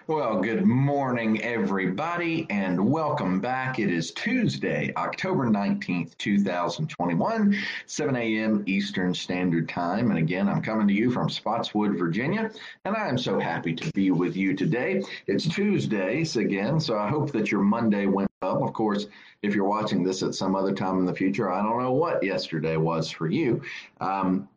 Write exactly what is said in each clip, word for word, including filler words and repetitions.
Well, good morning, everybody, and welcome back. It is Tuesday, October nineteenth, twenty twenty-one, seven a.m. Eastern Standard Time. And again, I'm coming to you from Spotswood, Virginia, and I am so happy to be with you today. It's Tuesdays again, so I hope that your Monday went well. Of course, if you're watching this at some other time in the future, I don't know what yesterday was for you. Um,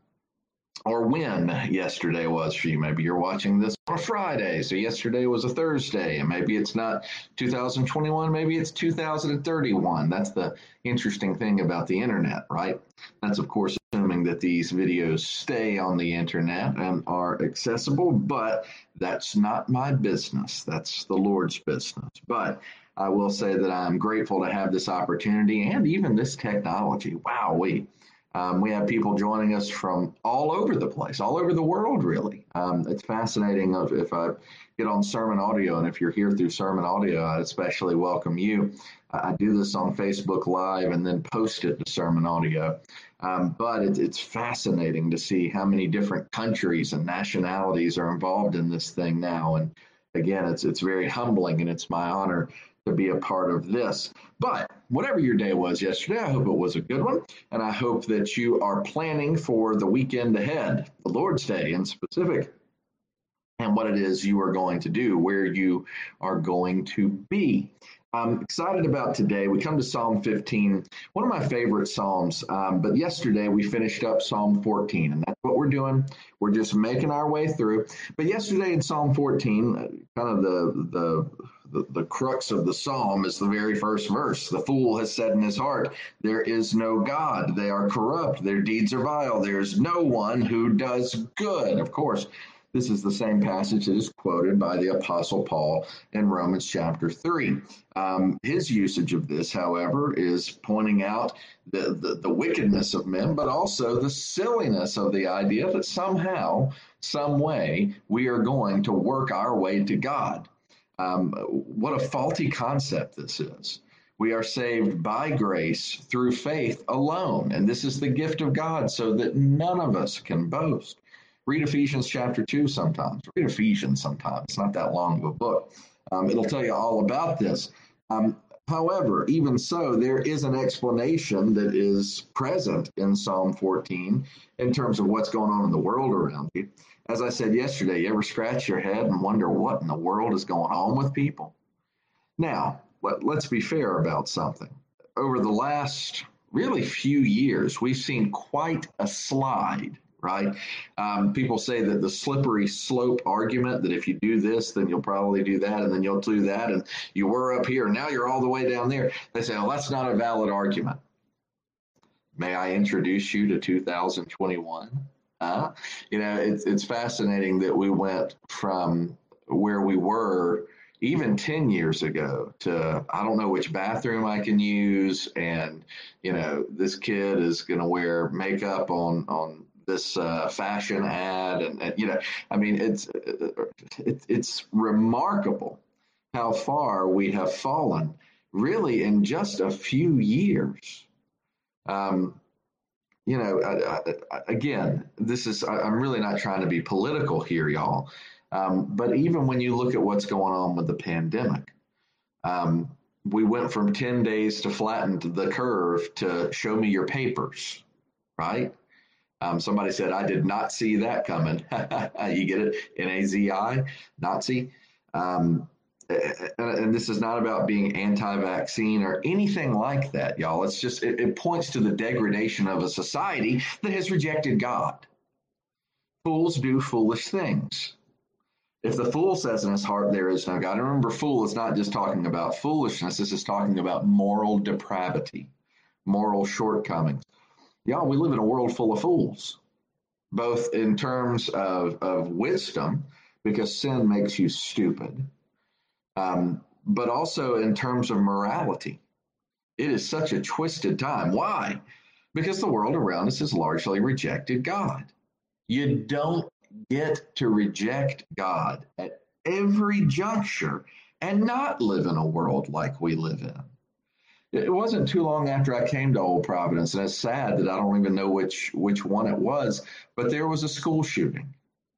or when yesterday was for you. Maybe you're watching this on a Friday, so yesterday was a Thursday, and maybe it's not two thousand twenty-one, maybe it's two thousand thirty-one. That's the interesting thing about the internet, right? That's, of course, assuming that these videos stay on the internet and are accessible, but that's not my business. That's the Lord's business. But I will say that I'm grateful to have this opportunity and even this technology. Wow, we um, we have people joining us from all over the place, all over the world, really. Um, it's fascinating if, if I get on Sermon Audio, and if you're here through Sermon Audio, I especially welcome you. I do this on Facebook Live and then post it to Sermon Audio. Um, but it, it's fascinating to see how many different countries and nationalities are involved in this thing now. And again, it's it's very humbling, and it's my honor to be a part of this. But whatever your day was yesterday, I hope it was a good one. And I hope that you are planning for the weekend ahead, the Lord's Day in specific, and what it is you are going to do, where you are going to be. I'm excited about today. We come to Psalm fifteen, one of my favorite Psalms. Um, but yesterday we finished up Psalm fourteen, and that's what we're doing. We're just making our way through. But yesterday in Psalm fourteen, kind of the the the, the crux of the psalm is the very first verse. The fool has said in his heart, there is no God. They are corrupt. Their deeds are vile. There is no one who does good. Of course, this is the same passage that is quoted by the Apostle Paul in Romans chapter three. Um, his usage of this, however, is pointing out the, the, the wickedness of men, but also the silliness of the idea that somehow, some way, we are going to work our way to God. Um, what a faulty concept this is. We are saved by grace through faith alone, and this is the gift of God so that none of us can boast. Read Ephesians chapter two sometimes. Read Ephesians sometimes. It's not that long of a book. Um, it'll tell you all about this. Um, however, even so, there is an explanation that is present in Psalm fourteen in terms of what's going on in the world around you. As I said yesterday, you ever scratch your head and wonder what in the world is going on with people? Now, let, let's be fair about something. Over the last really few years, we've seen quite a slide. Right? Um, people say that the slippery slope argument, that if you do this, then you'll probably do that, and then you'll do that, and you were up here, and now you're all the way down there. They say, oh, that's not a valid argument. May I introduce you to two thousand twenty-one? Uh, you know, it's, it's fascinating that we went from where we were even ten years ago to, I don't know which bathroom I can use, and, you know, this kid is going to wear makeup on, on, this uh, fashion ad, and, and you know, I mean, it's it, it's remarkable how far we have fallen, really, in just a few years. Um, you know, I, I, again, this is I, I'm really not trying to be political here, y'all, um, but even when you look at what's going on with the pandemic, um, we went from ten days to flatten the curve to show me your papers, right? Um, somebody said, I did not see that coming. You get it? N A Z I, Nazi. Um, and, and this is not about being anti-vaccine or anything like that, y'all. It's just, it, it points to the degradation of a society that has rejected God. Fools do foolish things. If the fool says in his heart, there is no God. And remember, fool is not just talking about foolishness. This is talking about moral depravity, moral shortcomings. Y'all, we live in a world full of fools, both in terms of, of wisdom, because sin makes you stupid, um, but also in terms of morality. It is such a twisted time. Why? Because the world around us has largely rejected God. You don't get to reject God at every juncture and not live in a world like we live in. It wasn't too long after I came to Old Providence, and it's sad that I don't even know which which one it was, but there was a school shooting.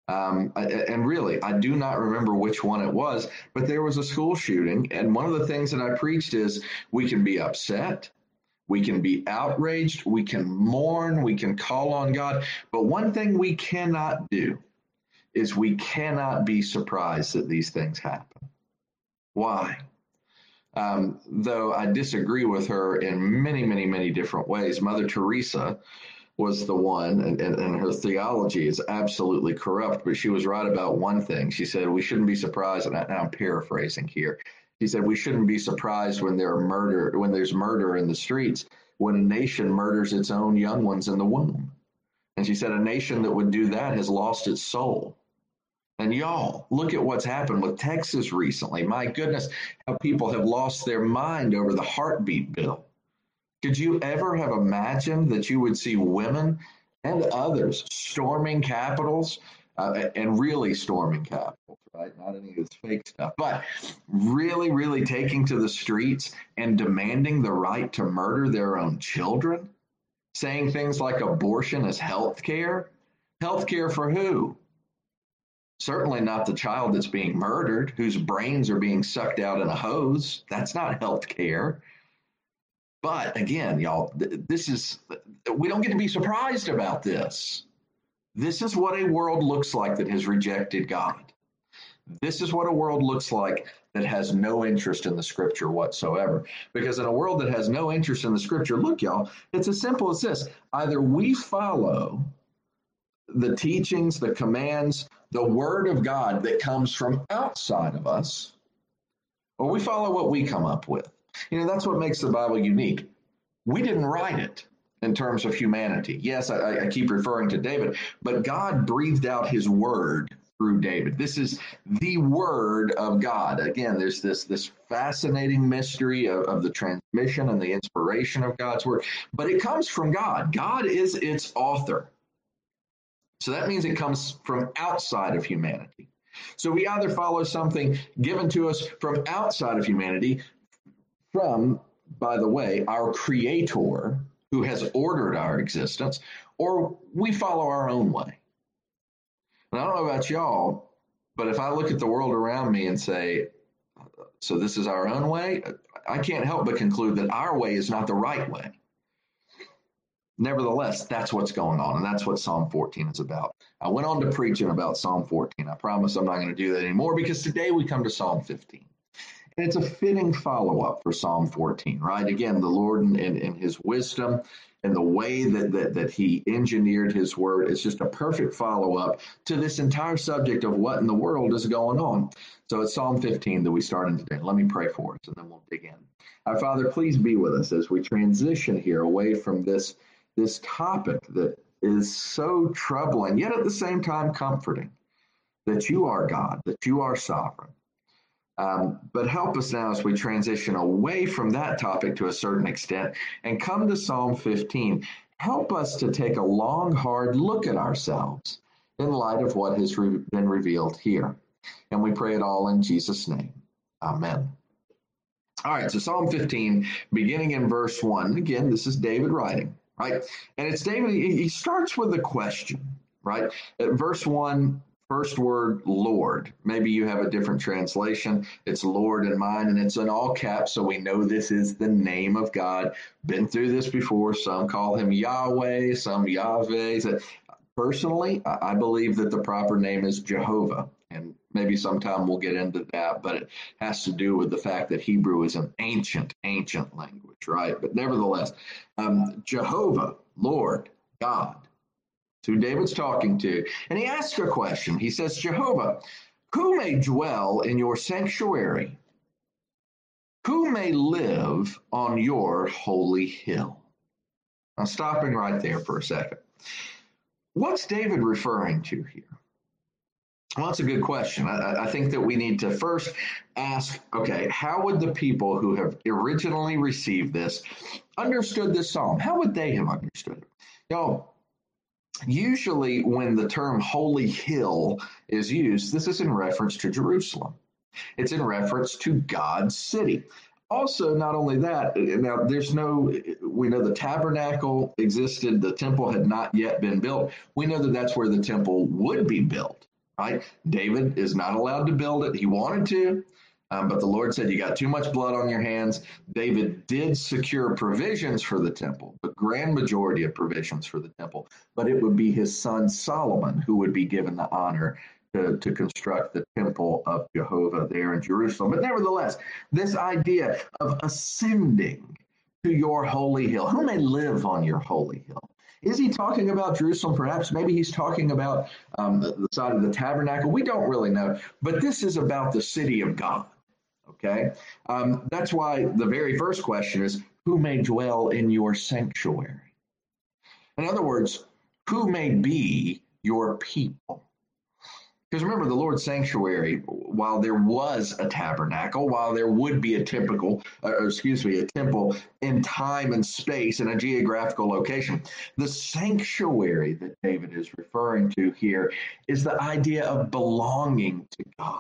Um, and really, I do not remember which one it was, but there was a school shooting. And one of the things that I preached is we can be upset, we can be outraged, we can mourn, we can call on God. But one thing we cannot do is we cannot be surprised that these things happen. Why? Um, though I disagree with her in many, many, many different ways, Mother Teresa was the one, and, and, and her theology is absolutely corrupt, but she was right about one thing. She said, we shouldn't be surprised, and I, I'm paraphrasing here. She said, we shouldn't be surprised when there are murder, when there's murder in the streets, when a nation murders its own young ones in the womb. And she said, a nation that would do that has lost its soul. And y'all, look at what's happened with Texas recently. My goodness, how people have lost their mind over the heartbeat bill. Could you ever have imagined that you would see women and others storming capitals, uh, and really storming capitals, right? Not any of this fake stuff, but really, really taking to the streets and demanding the right to murder their own children, saying things like abortion is health care. Health care for who? Certainly not the child that's being murdered, whose brains are being sucked out in a hose. That's not health care. But again, y'all, this is, we don't get to be surprised about this. This is what a world looks like that has rejected God. This is what a world looks like that has no interest in the scripture whatsoever. Because in a world that has no interest in the scripture, look, y'all, it's as simple as this. Either we follow the teachings, the commands, the word of God that comes from outside of us, or we follow what we come up with. You know, that's what makes the Bible unique. We didn't write it in terms of humanity. Yes, I, I keep referring to David, but God breathed out his word through David. This is the word of God. Again, there's this, this fascinating mystery of, of the transmission and the inspiration of God's word, but it comes from God. God is its author. So that means it comes from outside of humanity. So we either follow something given to us from outside of humanity, from, by the way, our creator who has ordered our existence, or we follow our own way. And I don't know about y'all, but if I look at the world around me and say, so this is our own way, I can't help but conclude that our way is not the right way. Nevertheless, that's what's going on, and that's what Psalm fourteen is about. I went on to preaching about Psalm fourteen. I promise I'm not going to do that anymore, because today we come to Psalm fifteen. And it's a fitting follow-up for Psalm fourteen, right? Again, the Lord in, in, in his wisdom and the way that, that, that he engineered his word is just a perfect follow-up to this entire subject of what in the world is going on. So it's Psalm fifteen that we start in today. Let me pray for us, and then we'll dig in. Our Father, please be with us as we transition here away from this, this topic that is so troubling, yet at the same time comforting, that you are God, that you are sovereign. Um, but help us now as we transition away from that topic to a certain extent and come to Psalm fifteen. Help us to take a long, hard look at ourselves in light of what has re- been revealed here. And we pray it all in Jesus' name. Amen. All right, so Psalm fifteen, beginning in verse one. Again, this is David writing, right? And it's David, he starts with a question, right? At verse one, first word, Lord. Maybe you have a different translation. It's Lord in mine, and it's in all caps, so we know this is the name of God. Been through this before. Some call him Yahweh, some Yahweh. Personally, I believe that the proper name is Jehovah, and maybe sometime we'll get into that, but it has to do with the fact that Hebrew is an ancient, ancient language, right? But nevertheless, um, Jehovah, Lord, God. Who David's talking to, and he asks a question. He says, Jehovah, who may dwell in your sanctuary? Who may live on your holy hill? Now, stopping right there for a second. What's David referring to here? Well, that's a good question. I, I think that we need to first ask, okay, how would the people who have originally received this understood this psalm? How would they have understood it? You know, usually when the term holy hill is used, this is in reference to Jerusalem. It's in reference to God's city. Also, not only that, now there's no, we know the tabernacle existed, the temple had not yet been built. We know that that's where the temple would be built. right? David is not allowed to build it. He wanted to, um, but the Lord said, you got too much blood on your hands. David did secure provisions for the temple, the grand majority of provisions for the temple, but it would be his son Solomon who would be given the honor to, to construct the temple of Jehovah there in Jerusalem. But nevertheless, this idea of ascending to your holy hill, who may live on your holy hill? Is he talking about Jerusalem? Perhaps maybe he's talking about um, the, the side of the tabernacle. We don't really know. But this is about the city of God. Okay? Um, that's why the very first question is, who may dwell in your sanctuary? In other words, who may be your people? Because remember, the Lord's sanctuary, while there was a tabernacle, while there would be a typical, or excuse me, a temple in time and space and a geographical location, the sanctuary that David is referring to here is the idea of belonging to God.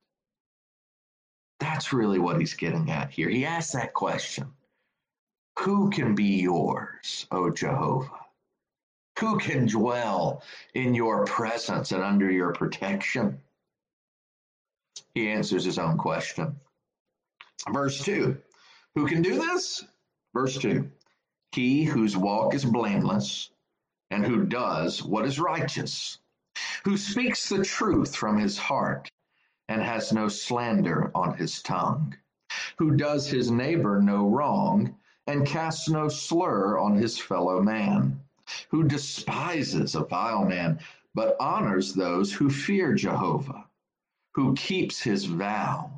That's really what he's getting at here. He asks that question. Who can be yours, O Jehovah? Who can dwell in your presence and under your protection? He answers his own question. Verse two, who can do this? Verse two, he whose walk is blameless and who does what is righteous, who speaks the truth from his heart and has no slander on his tongue, who does his neighbor no wrong and casts no slur on his fellow man, who despises a vile man, but honors those who fear Jehovah, who keeps his vow,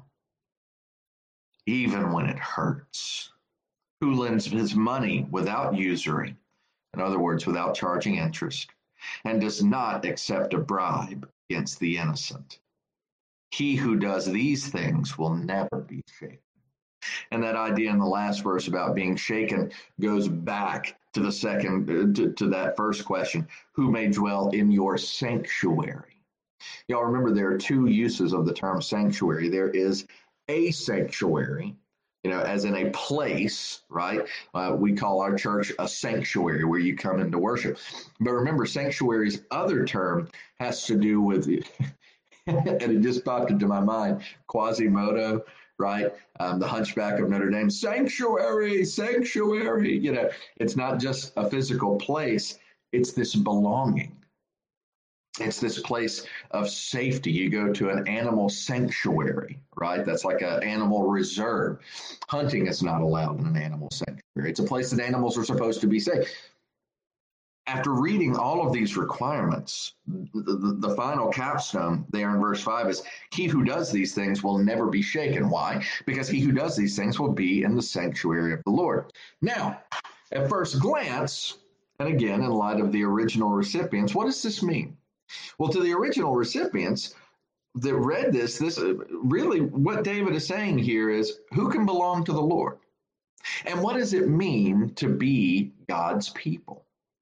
even when it hurts, who lends his money without usury, in other words, without charging interest, and does not accept a bribe against the innocent. He who does these things will never be shaken. And that idea in the last verse about being shaken goes back to the second, to, to that first question, who may dwell in your sanctuary? Y'all remember there are two uses of the term sanctuary. There is a sanctuary, you know, as in a place, right? Uh, we call our church a sanctuary where you come in to worship. But remember, sanctuary's other term has to do with, and it just popped into my mind, Quasimodo, right? Um, the Hunchback of Notre Dame, sanctuary, sanctuary. You know, it's not just a physical place, it's this belonging. It's this place of safety. You go to an animal sanctuary, right? That's like an animal reserve. Hunting is not allowed in an animal sanctuary. It's a place that animals are supposed to be safe. After reading all of these requirements, the, the, the final capstone there in verse five is, he who does these things will never be shaken. Why? Because he who does these things will be in the sanctuary of the Lord. Now, at first glance, and again, in light of the original recipients, what does this mean? Well, to the original recipients that read this, this really what David is saying here is, who can belong to the Lord? And what does it mean to be God's people?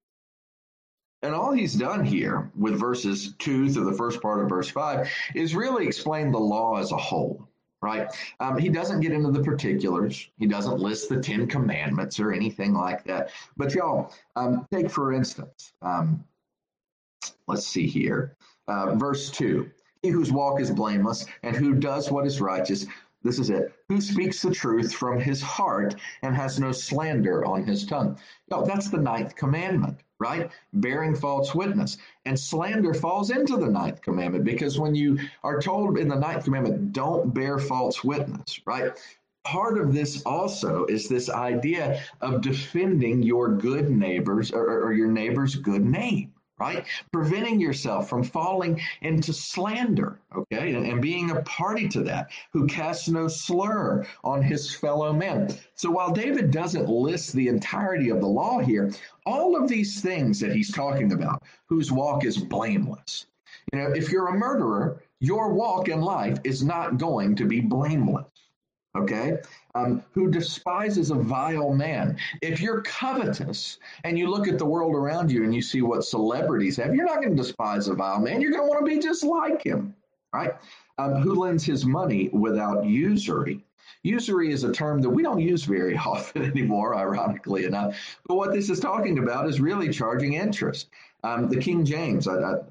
And all he's done here with verses two through the first part of verse five is really explain the law as a whole, right? Um, he doesn't get into the particulars. He doesn't list the Ten Commandments or anything like that. But y'all, um, take for instance, um, let's see here, uh, verse two, he whose walk is blameless and who does what is righteous, this is it, who speaks the truth from his heart and has no slander on his tongue. No, that's the ninth commandment, right? Bearing false witness. And slander falls into the ninth commandment, because when you are told in the ninth commandment, don't bear false witness, right? Part of this also is this idea of defending your good neighbors, or, or your neighbor's good name, right? Preventing yourself from falling into slander, okay? And, and being a party to that, who casts no slur on his fellow men. So while David doesn't list the entirety of the law here, all of these things that he's talking about, whose walk is blameless. You know, if you're a murderer, your walk in life is not going to be blameless. Okay, um, who despises a vile man. If you're covetous and you look at the world around you and you see what celebrities have, you're not going to despise a vile man. You're going to want to be just like him, right? Um, who lends his money without usury. Usury is a term that we don't use very often anymore, ironically enough. But what this is talking about is really charging interest. Um, the King James, I, I,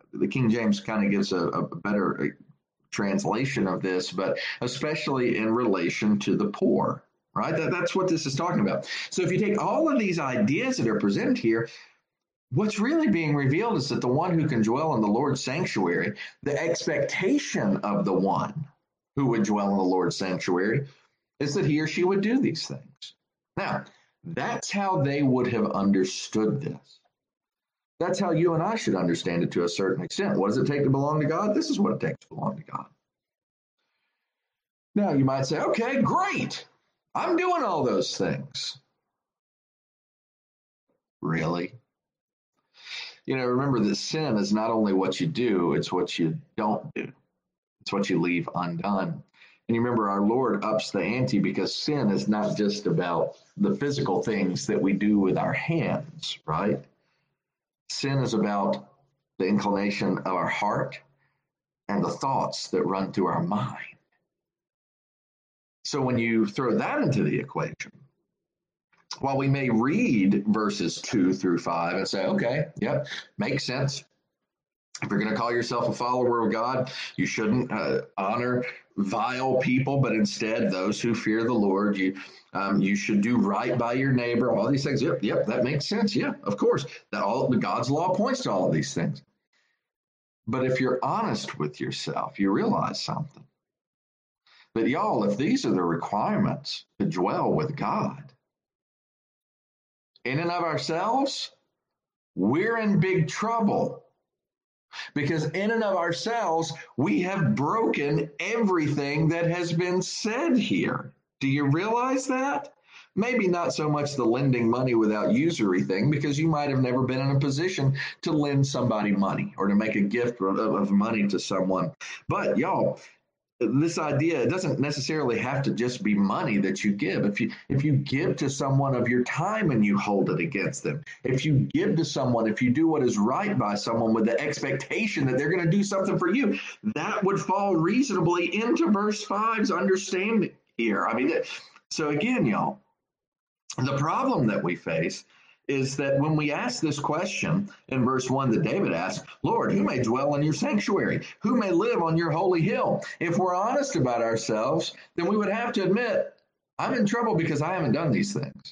the King James kind of gives a, a better translation of this, but especially in relation to the poor, right? That, that's what this is talking about. So if you take all of these ideas that are presented here, what's really being revealed is that the one who can dwell in the Lord's sanctuary, the expectation of the one who would dwell in the Lord's sanctuary is that he or she would do these things. Now, that's how they would have understood this. That's how you and I should understand it to a certain extent. What does it take to belong to God? This is what it takes to belong to God. Now, you might say, okay, great. I'm doing all those things. Really? You know, remember that sin is not only what you do, it's what you don't do. It's what you leave undone. And you remember our Lord ups the ante because sin is not just about the physical things that we do with our hands, right? Sin is about the inclination of our heart and the thoughts that run through our mind. So when you throw that into the equation, while we may read verses two through five and say, okay, yep, makes sense. If you're going to call yourself a follower of God, you shouldn't uh, honor vile people, but instead those who fear the Lord. You um, you should do right by your neighbor. All these things. Yep, yep, that makes sense. Yeah, of course. That all God's law points to all of these things. But if you're honest with yourself, you realize something. That y'all, if these are the requirements to dwell with God, in and of ourselves, we're in big trouble. Because in and of ourselves, we have broken everything that has been said here. Do you realize that? Maybe not so much the lending money without usury thing, because you might have never been in a position to lend somebody money or to make a gift of, of money to someone. But y'all, this idea, it doesn't necessarily have to just be money that you give. If you if you give to someone of your time and you hold it against them, if you give to someone, if you do what is right by someone with the expectation that they're going to do something for you, that would fall reasonably into verse five's understanding here. I mean, so again, y'all, the problem that we face is that when we ask this question in verse one that David asked, Lord, who may dwell in your sanctuary? Who may live on your holy hill? If we're honest about ourselves, then we would have to admit, I'm in trouble because I haven't done these things.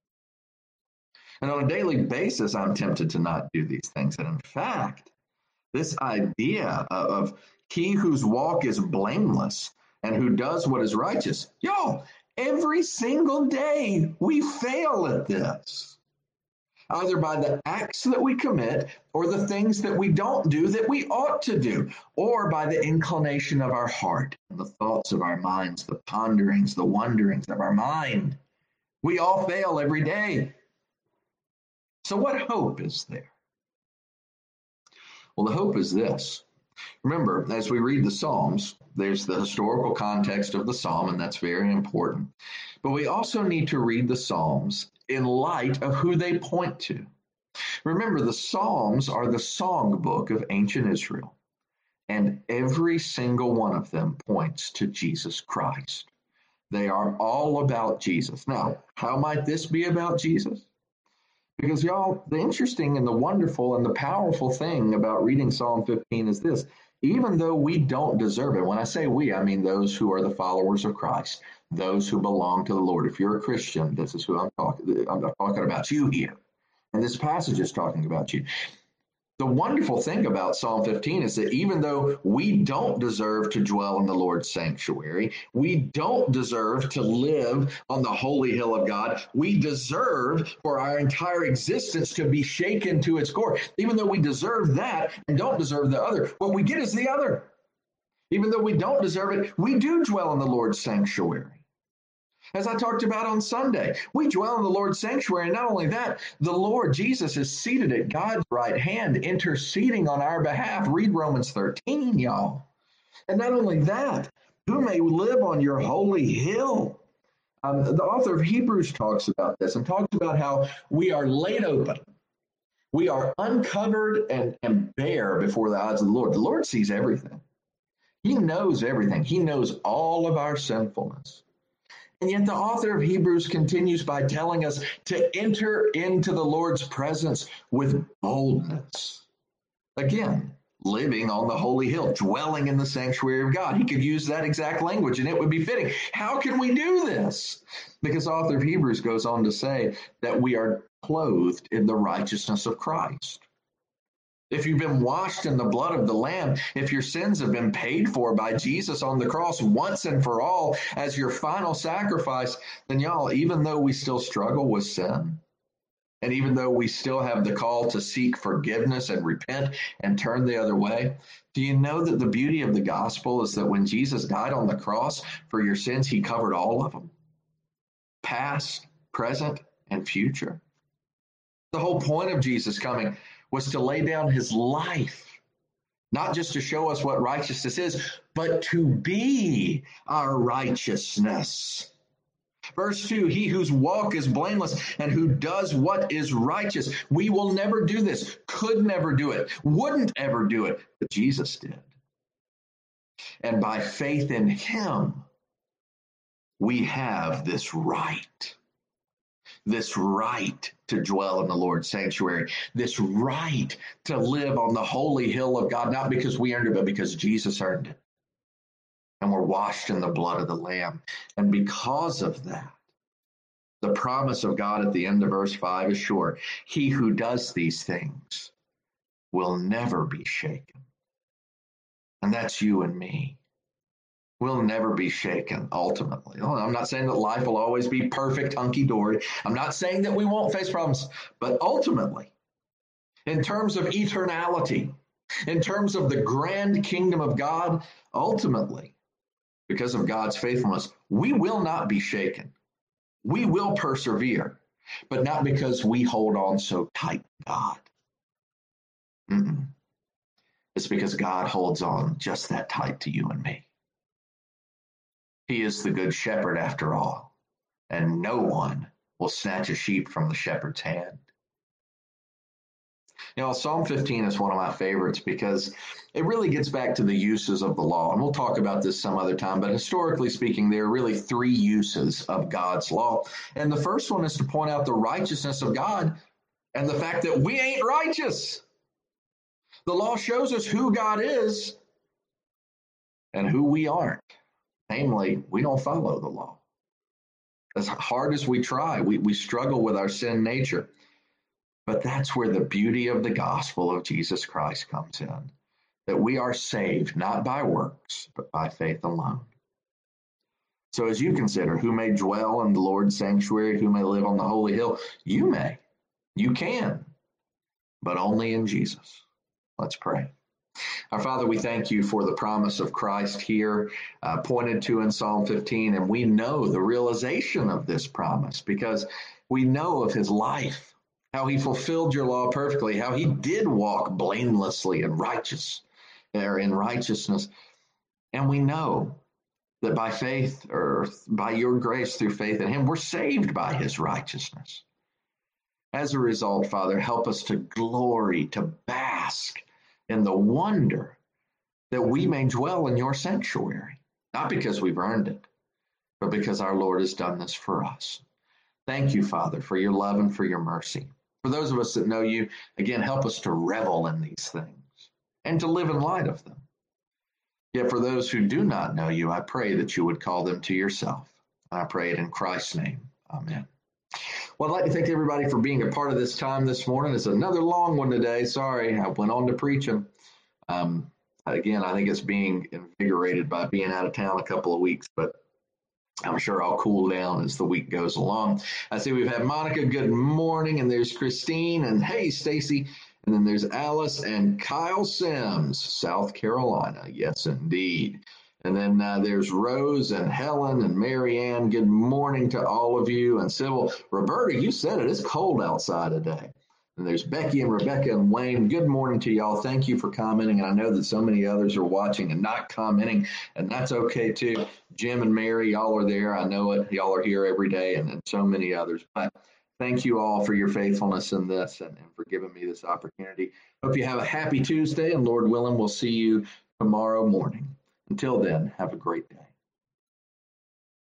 And on a daily basis, I'm tempted to not do these things. And in fact, this idea of he whose walk is blameless and who does what is righteous, y'all, every single day we fail at this. Either by the acts that we commit or the things that we don't do that we ought to do, or by the inclination of our heart and the thoughts of our minds, the ponderings, the wonderings of our mind. We all fail every day. So what hope is there? Well, the hope is this. Remember, as we read the Psalms, there's the historical context of the Psalm, and that's very important. But we also need to read the Psalms in light of who they point to. Remember, the Psalms are the songbook of ancient Israel, and every single one of them points to Jesus Christ. They are all about Jesus. Now, how might this be about Jesus? Because, y'all, the interesting and the wonderful and the powerful thing about reading Psalm fifteen is this. Even though we don't deserve it, when I say we, I mean those who are the followers of Christ, those who belong to the Lord. If you're a Christian, this is who I'm talking, I'm talking about you here. And this passage is talking about you. The wonderful thing about Psalm fifteen is that even though we don't deserve to dwell in the Lord's sanctuary, we don't deserve to live on the holy hill of God, we deserve for our entire existence to be shaken to its core. Even though we deserve that and don't deserve the other, what we get is the other. Even though we don't deserve it, we do dwell in the Lord's sanctuary. As I talked about on Sunday, we dwell in the Lord's sanctuary. And not only that, the Lord Jesus is seated at God's right hand, interceding on our behalf. Read Romans thirteen, y'all. And not only that, who may live on your holy hill? Um, the author of Hebrews talks about this and talks about how we are laid open. We are uncovered and, and bare before the eyes of the Lord. The Lord sees everything. He knows everything. He knows all of our sinfulness. And yet the author of Hebrews continues by telling us to enter into the Lord's presence with boldness. Again, living on the holy hill, dwelling in the sanctuary of God. He could use that exact language and it would be fitting. How can we do this? Because the author of Hebrews goes on to say that we are clothed in the righteousness of Christ. If you've been washed in the blood of the Lamb, if your sins have been paid for by Jesus on the cross once and for all as your final sacrifice, then y'all, even though we still struggle with sin, and even though we still have the call to seek forgiveness and repent and turn the other way, do you know that the beauty of the gospel is that when Jesus died on the cross for your sins, he covered all of them, past, present, and future? The whole point of Jesus coming was to lay down his life, not just to show us what righteousness is, but to be our righteousness. Verse two, he whose walk is blameless and who does what is righteous. We will never do this, could never do it, wouldn't ever do it, but Jesus did. And by faith in him, we have this right. This right to dwell in the Lord's sanctuary, this right to live on the holy hill of God, not because we earned it, but because Jesus earned it. And we're washed in the blood of the Lamb. And because of that, the promise of God at the end of verse five is sure. He who does these things will never be shaken. And that's you and me. We'll never be shaken, ultimately. I'm not saying that life will always be perfect, hunky-dory. I'm not saying that we won't face problems. But ultimately, in terms of eternality, in terms of the grand kingdom of God, ultimately, because of God's faithfulness, we will not be shaken. We will persevere, but not because we hold on so tight to God. Mm-mm. It's because God holds on just that tight to you and me. He is the good shepherd after all, and no one will snatch a sheep from the shepherd's hand. You know, Psalm fifteen is one of my favorites because it really gets back to the uses of the law. And we'll talk about this some other time, but historically speaking, there are really three uses of God's law. And the first one is to point out the righteousness of God and the fact that we ain't righteous. The law shows us who God is and who we aren't. Namely, we don't follow the law. As hard as we try, we, we struggle with our sin nature. But that's where the beauty of the gospel of Jesus Christ comes in, that we are saved not by works, but by faith alone. So as you consider who may dwell in the Lord's sanctuary, who may live on the holy hill, you may, you can, but only in Jesus. Let's pray. Our Father, we thank you for the promise of Christ here, uh, pointed to in Psalm fifteen, and we know the realization of this promise because we know of his life, how he fulfilled your law perfectly, how he did walk blamelessly and righteous, or in righteousness. And we know that by faith, or by your grace through faith in him, we're saved by his righteousness. As a result, Father, help us to glory, to bask in the wonder that we may dwell in your sanctuary, not because we've earned it, but because our Lord has done this for us. Thank you, Father, for your love and for your mercy. For those of us that know you, again, help us to revel in these things and to live in light of them. Yet for those who do not know you, I pray that you would call them to yourself. I pray it in Christ's name. Amen. Well, I'd like to thank everybody for being a part of this time this morning. It's another long one today. Sorry, I went on to preaching. Um, again, I think it's being invigorated by being out of town a couple of weeks, but I'm sure I'll cool down as the week goes along. I see we've had Monica. Good morning. And there's Christine. And hey, Stacy. And then there's Alice and Kyle Sims, South Carolina. Yes, indeed. And then uh, there's Rose and Helen and Marianne. Good morning to all of you. And Sybil, Roberta, you said it. It's cold outside today. And there's Becky and Rebecca and Wayne. Good morning to y'all. Thank you for commenting. And I know that so many others are watching and not commenting, and that's okay too. Jim and Mary, y'all are there. I know it. Y'all are here every day, and, and so many others. But thank you all for your faithfulness in this and, and for giving me this opportunity. Hope you have a happy Tuesday, and Lord willing, we'll see you tomorrow morning. Until then, have a great day.